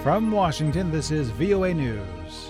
From Washington, this is VOA News.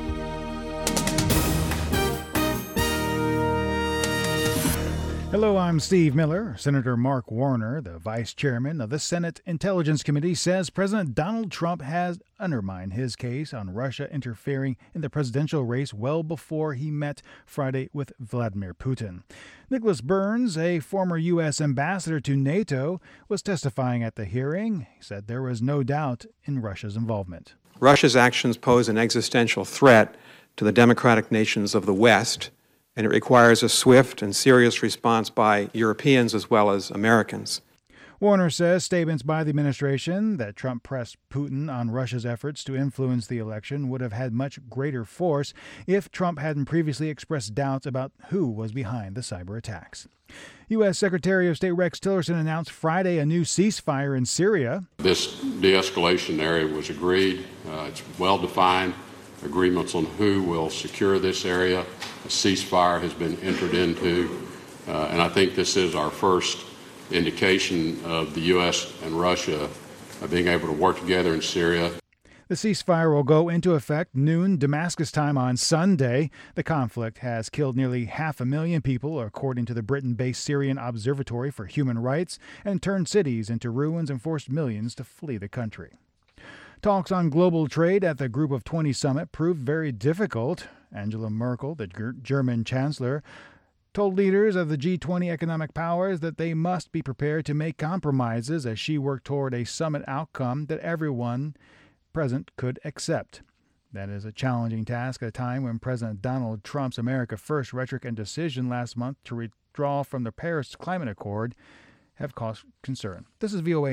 Hello, I'm Steve Miller. Senator Mark Warner, the vice chairman of the Senate Intelligence Committee, says President Donald Trump has undermined his case on Russia interfering in the presidential race well before he met Friday with Vladimir Putin. Nicholas Burns, a former U.S. ambassador to NATO, was testifying at the hearing. He said there was no doubt in Russia's involvement. Russia's actions pose an existential threat to the democratic nations of the West, and it requires a swift and serious response by Europeans as well as Americans. Warner says statements by the administration that Trump pressed Putin on Russia's efforts to influence the election would have had much greater force if Trump hadn't previously expressed doubts about who was behind the cyber attacks. U.S. Secretary of State Rex Tillerson announced Friday a new ceasefire in Syria. This de-escalation area was agreed. It's well-defined. Agreements on who will secure this area. A ceasefire has been entered into, and I think this is our first indication of the U.S. and Russia being able to work together in Syria. The ceasefire will go into effect noon Damascus time on Sunday. The conflict has killed nearly 500,000 people, according to the Britain-based Syrian Observatory for Human Rights, and turned cities into ruins and forced millions to flee the country. Talks on global trade at the Group of 20 summit proved very difficult. Angela Merkel, the German chancellor, told leaders of the G20 economic powers that they must be prepared to make compromises as she worked toward a summit outcome that everyone present could accept. That is a challenging task at a time when President Donald Trump's America First rhetoric and decision last month to withdraw from the Paris Climate Accord have caused concern. This is VOA